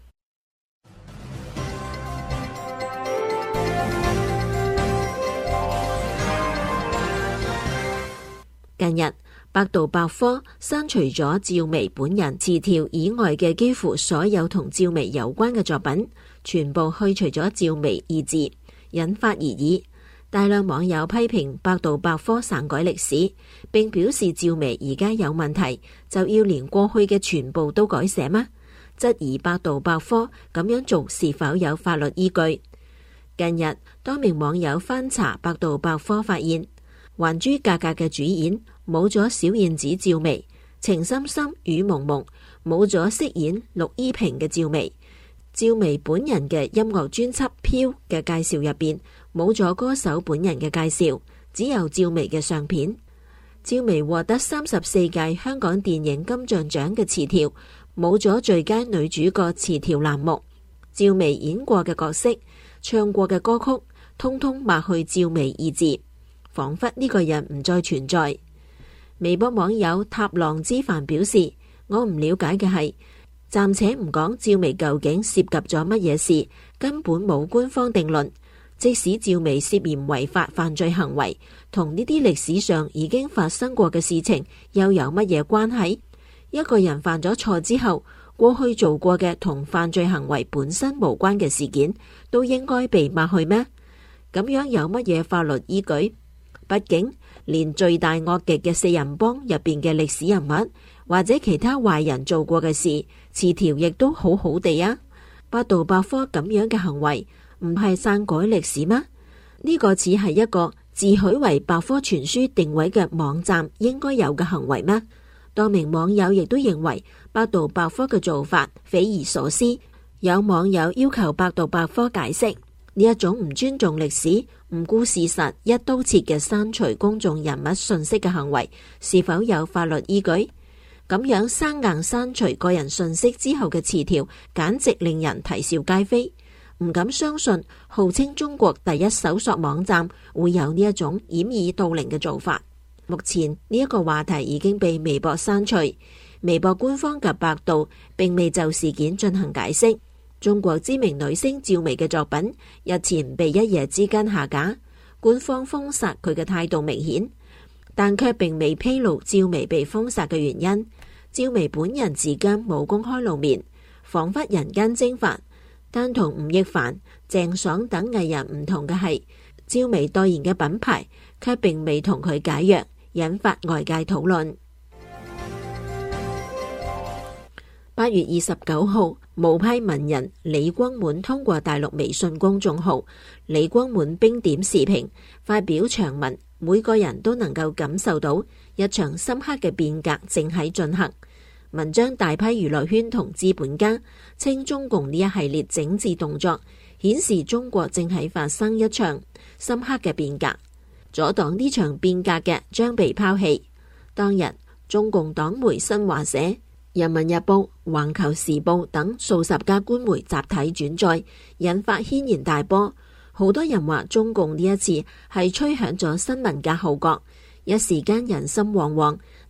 近日，百度百科刪除咗趙薇本人詞條以外嘅幾乎所有同趙薇有關嘅作品，全部去除咗趙薇二字，引發熱議。大量網友批評百度百科篡改歷史，並表示趙薇而家有問題，就要連過去嘅全部都改寫嗎？質疑百度百科咁樣做是否有法律依據。近日，多名網友翻查百度百科，發現《還珠格格》嘅主演冇咗小燕子趙薇，情深深雨濛濛冇咗飾演陸依萍嘅趙薇，趙薇本人嘅音樂專輯《飄》嘅介紹入邊冇咗歌手本人嘅介紹，只有趙薇嘅相片。趙薇獲得三十四屆香港電影金像獎嘅詞條冇咗最佳女主角詞條欄目，趙薇演過嘅角色、唱過嘅歌曲，通通抹去趙薇二字，仿佛呢個人唔再存在。微博網友塔浪之凡表示，我唔了解嘅係，暫且唔講趙薇究竟涉及咗乜嘢事，根本冇官方定論。即使趙薇涉嫌違法犯罪行為，同呢啲歷史上已經發生過嘅事情又有乜嘢關係？一個人犯咗錯之後，過去做過嘅同犯罪行為本身無關嘅事件，都應該被抹去咩？咁樣有乜嘢法律依據？畢竟連罪大惡極嘅四人幫入邊嘅歷史人物，或者其他壞人做過嘅事，詞條亦都好好地啊。百度百科咁樣嘅行為，唔係篡改歷史嗎？呢個只係一個自詡為百科全書定位嘅網站應該有嘅行為咩？多名網友亦都認為百度百科嘅做法匪夷所思。有網友要求百度百科解釋呢一種唔尊重歷史、唔顧事實、一刀切嘅刪除公眾人物信息嘅行為是否有法律依據？咁樣生硬刪除個人信息之後嘅詞條，簡直令人啼笑皆非。唔敢相信號稱中國第一搜索網站會有呢一種掩耳盜鈴嘅做法。目前呢一個話題已經被微博刪除，微博官方及百度並未就事件進行解釋。中國知名女星趙薇嘅作品日前被一夜之間下架，官方封殺佢嘅態度明顯，但卻並未披露趙薇被封殺嘅原因。趙薇本人至今冇公開露面，仿佛人間蒸發。但同吳亦凡、鄭爽等藝人唔同嘅係，趙薇代言嘅品牌卻並未同佢解約，引發外界討論。八月二十九號，無派文人李光滿通過大陸微信公眾號李光滿冰點視頻發表長文，每個人都能夠感受到一場深刻嘅變革正喺進行。文章大批娛樂圈同資本家稱中共呢一系列整治動作顯示中國正喺發生一場深刻嘅變革，阻擋呢場變革嘅將被拋棄。當日，中共黨媒新華社、人民日報、環球時報等數十家官媒集體轉載，引發軒然大波。好多人話中共呢一次係吹響咗新聞嘅號角，一時間人心惶惶，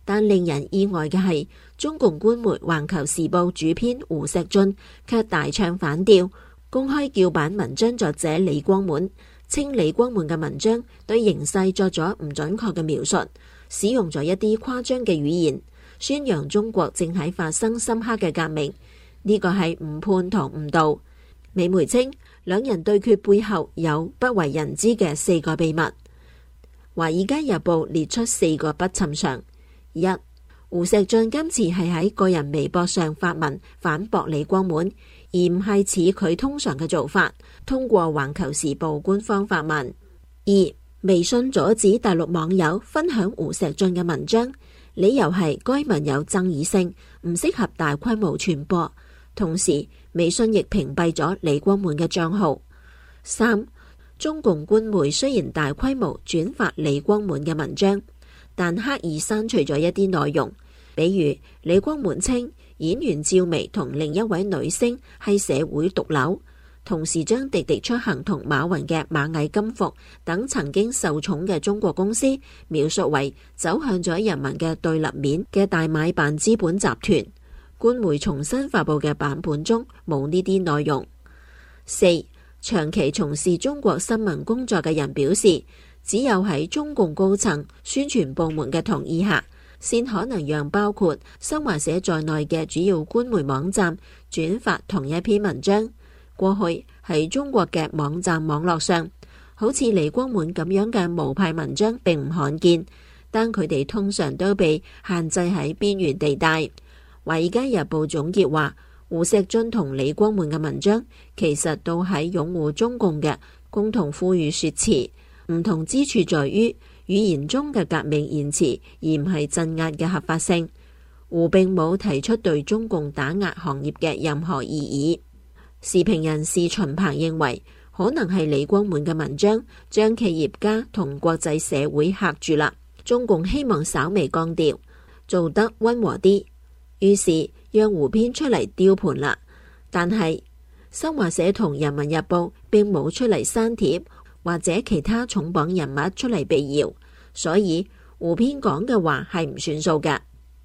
但令人意外嘅係，中共官媒《環球時報》主編胡錫進卻大唱反調，公開叫板文章作者李光滿，稱李光滿嘅文章對形勢作咗唔準確嘅描述，使用咗一啲誇張嘅語言，宣揚中國正喺發生深刻嘅革命，呢個係誤判同誤導。美媒稱兩人對決背後有不為人知嘅四個秘密。《華爾街日報》列出四個不尋常。一、胡錫進今次係喺個人微博上發文反駁李光滿，而唔係似佢通常嘅做法，通過《環球時報》官方發文。二、微信阻止大陸網友分享胡錫進嘅文章，理由係該文有爭議性，唔適合大規模傳播。同時，微信亦屏蔽咗李光滿嘅賬號。三、中共官媒雖然大規模轉發李光滿嘅文章，但刻意刪除咗一啲內容，比如李光滿稱演員趙薇同另一位女星係社會毒瘤，同時將滴滴出行同馬雲嘅螞蟻金服等曾經受寵嘅中國公司描述為走向咗人民嘅對立面嘅大買辦資本集團。官媒重新發佈嘅版本中冇呢啲內容。四、長期從事中國新聞工作嘅人表示，只有喺中共高層宣傳部門嘅同意下，先可能讓包括新華社在內嘅主要官媒網站轉發同一篇文章。過去喺中國嘅網站網絡上，好似李光滿咁樣嘅無派文章並唔罕見，但佢哋通常都被限制喺邊緣地帶。《華爾街日報》總結話，胡錫進同李光滿嘅文章其實都係擁護中共嘅共同富裕說辭，唔同之處在於語言中嘅革命言辭，而唔係鎮壓嘅合法性。胡並冇提出對中共打壓行業嘅任何異議。時評人士秦鵬認為，可能係李光滿嘅文章將企業家同國際社會嚇住啦，中共希望稍微降調，做得溫和啲。於是讓胡編出嚟丟盤啦，但係新華社同人民日報並冇出嚟刪帖，或者其他重磅人物出嚟辟謠，所以胡編講嘅話係唔算數嘅。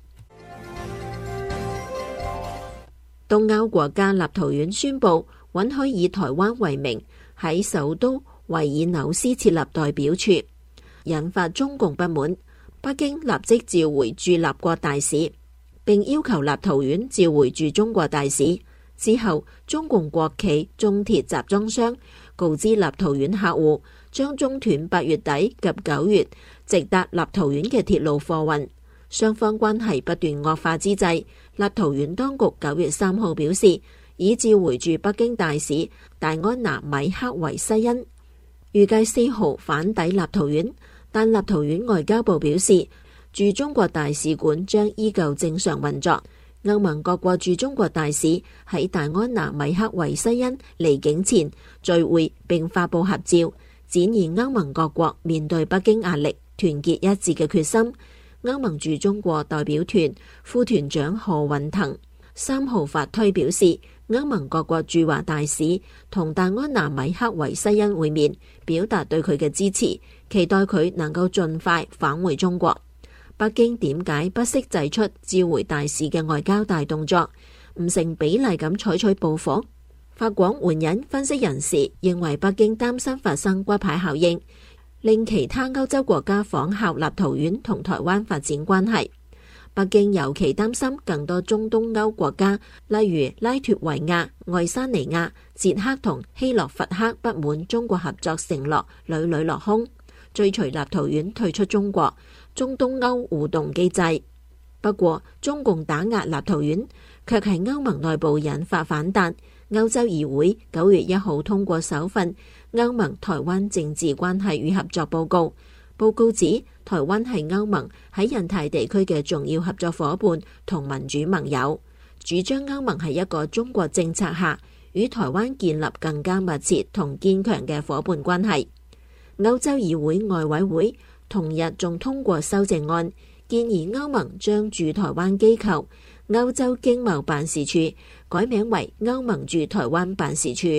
東歐國家立陶宛宣布允許以台灣為名喺首都維爾紐斯設立代表處，引發中共不滿，北京立即召回駐立國大使，並要求立陶宛召回駐中國大使。之後，中共國企中鐵集裝箱告知立陶宛客戶，將中斷八月底及九月直達立陶宛嘅鐵路貨運。雙方關係不斷惡化之際，立陶宛當局九月三號表示，已召回駐北京大使戴安娜米克維西恩，預計四號返抵立陶宛。但立陶宛外交部表示，駐中國大使館將依舊正常運作。歐盟各國駐中國大使喺戴安娜米克維西恩離境前聚會並發佈合照，展現歐盟各國面對北京壓力團結一致嘅決心。歐盟駐中國代表團副團長何雲騰三號發推表示，歐盟各國駐華大使同戴安娜米克維西恩會面，表達對佢嘅支持，期待佢能夠盡快返回中國。北京點解不惜祭出召回大使嘅外交大動作，唔成比例咁採取報復？法廣援引分析人士認為，北京擔心發生骨牌效應，令其他歐洲國家仿效立陶宛同台灣發展關係。北京尤其擔心更多中東歐國家，例如拉脫維亞、愛沙尼亞、捷克同希洛伐克不滿中國合作承諾屢屢落空，追隨立陶宛退出中國中東歐互動機制。不過，中共打壓立陶宛卻係歐盟內部引發反彈。歐洲議會九月一號通過首份歐盟台灣政治關係與合作報告，報告指台灣係歐盟喺印太地區嘅重要合作夥伴同民主盟友，主張歐盟喺一個中國政策下與台灣建立更加密切同堅強嘅夥伴關係。歐洲議會外委會同日仲通過修正案，建議歐盟將駐台灣機構歐洲經貿辦事處改名為歐盟駐台灣辦事處。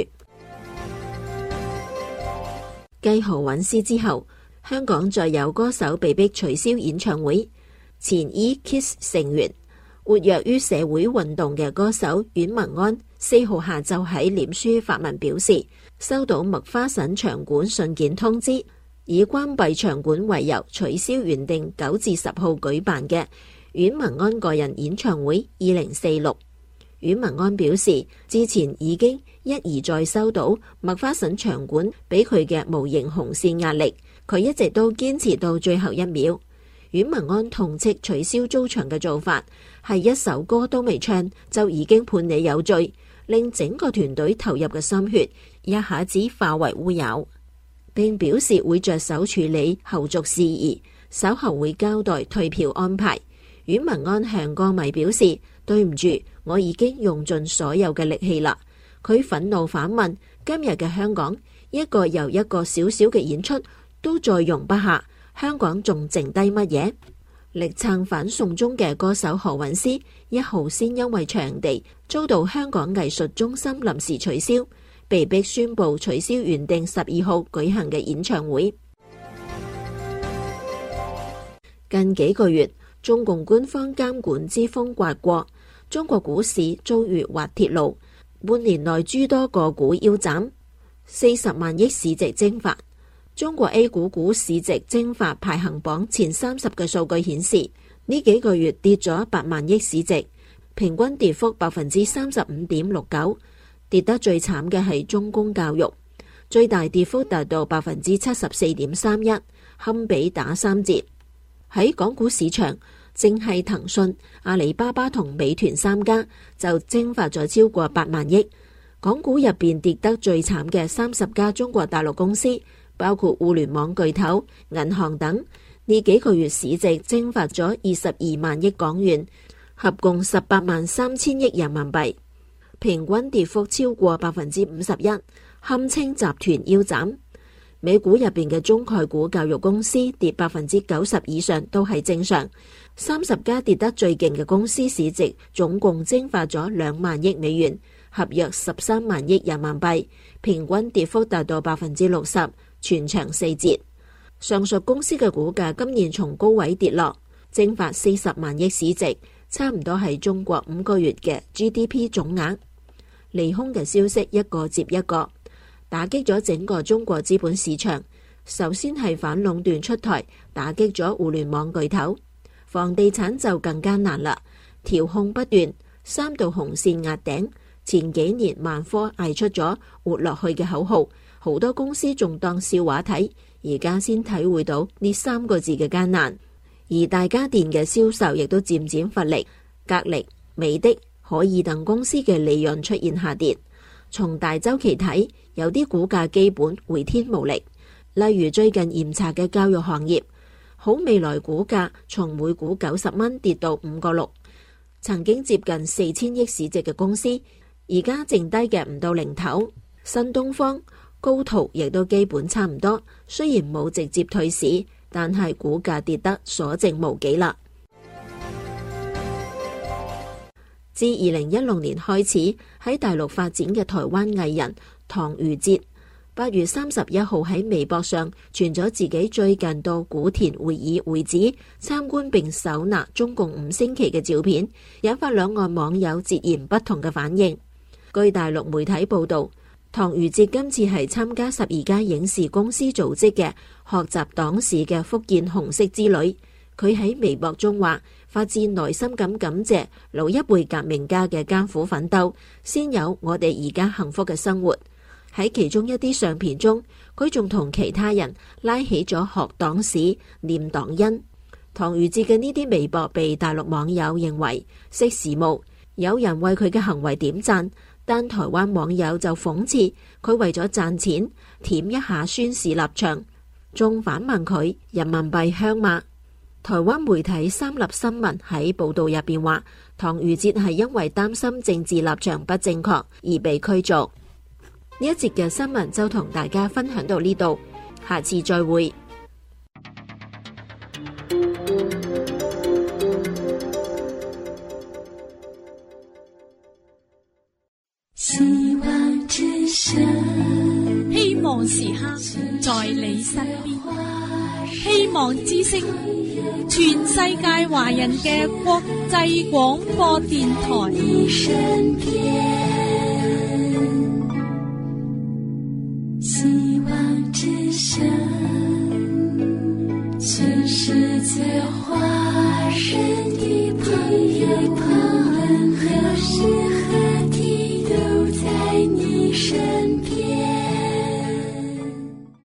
繼何韻詩之後，香港再有歌手被迫取消演唱會。 前 E-Kids 成員，活躍於社會運動嘅歌手阮文安四號下晝喺臉書發文表示，收到麥花臣場館信件通知，以關閉場館為由取消原定九至十號舉辦嘅阮文安個人演唱會二零四六。阮文安表示，之前已經一而再收到麥花臣場館俾佢嘅無形紅線壓力，佢一直都堅持到最後一秒。阮文安痛斥取消租場嘅做法係一首歌都未唱就已經判你有罪，令整個團隊投入嘅心血一下子化為烏有，並表示會着手處理後續事宜，稍後會交代退票安排。阮文安向歌迷表示，對唔住，我已經用盡所有嘅力氣啦。佢憤怒反問，今日嘅香港，一個又一個小小嘅演出都再容不下，香港仲剩低乜嘢？力撐反送中嘅歌手何韻詩一號先因為場地遭到香港藝術中心臨時取消，被迫宣布取消原定十二號舉行嘅演唱會。近幾個月，中共官方監管之風刮過，中國股市遭遇滑鐵盧，半年內諸多個股腰斬，四十萬億市值蒸發。中國 A 股股市值蒸發排行榜前三十嘅數據顯示，呢幾個月跌咗八萬億市值，平均跌幅百分之三十五點六九。跌得最慘嘅係中公教育，最大跌幅達到百分之七十四點三一，堪比打三折。喺港股市場，淨係騰訊、阿里巴巴同美團三家就蒸發咗超過八萬億。港股入邊跌得最慘嘅三十家中國大陸公司，包括互聯網巨頭、銀行等，呢幾個月市值蒸發咗二十二萬億港元，合共十八萬三千億人民幣，平均跌幅超過百分之五十一，堪稱集團腰斬。美股入邊嘅中概股教育公司跌百分之九十以上都係正常，三十家跌得最勁嘅公司市值總共蒸發咗兩萬億美元，合約十三萬億人民幣，平均跌幅達到百分之六十，全場四折。上述公司嘅股價今年從高位跌落，蒸發四十萬億市值，差唔多係中國五個月嘅 G D P 總額。利空嘅消息一個接一個，打擊咗整個中國資本市場。首先係反壟斷出台，打擊咗互聯網巨頭。房地產就更加難啦，調控不斷，三道紅線壓頂。前幾年萬科嗌出咗活落去嘅口號，好多公司仲當笑話睇，而家先體會到呢三個字嘅艱難。而大家電嘅銷售亦都漸漸乏力，格力、美的、可爾等公司嘅利潤出現下跌。從大周期睇，有啲股價基本回天無力，例如最近嚴查嘅教育行業，好未來股價從每股九十蚊跌到五個六，曾經接近四千億市值嘅公司，而家剩低嘅唔到零頭。新東方、高途亦都基本差唔多，雖然冇直接退市，但係股價跌得所剩無幾啦。自二零一六年開始喺大陸發展嘅台灣藝人唐禹哲，八月三十一號喺微博上傳咗自己最近到古田會議會址參觀並手拿中共五星旗嘅照片，引發兩岸網友截然不同嘅反應。據大陸媒體報道，唐禹哲今次係參加十二家影視公司組織嘅學習黨史嘅福建紅色之旅。佢喺微博中話，發自內心咁感謝老一輩革命家嘅艱苦奮鬥，先有我哋而家幸福嘅生活。喺其中一啲相片中，佢仲同其他人拉起咗學黨史、念黨恩。唐禹哲嘅呢啲微博被大陸網友認為識時務，有人為佢嘅行為點讚，但台灣網友就諷刺佢為咗賺錢舔一下宣示立場，仲反問佢人民幣香嗎？台灣媒體三立新聞喺報道入邊話，唐禹哲係因為擔心政治立場不正確而被驅逐。呢一節嘅新聞就同大家分享到呢度，下次再會。 希望之聲，希望時刻在你身邊。 希望之聲，全世界華人嘅國際廣播電台。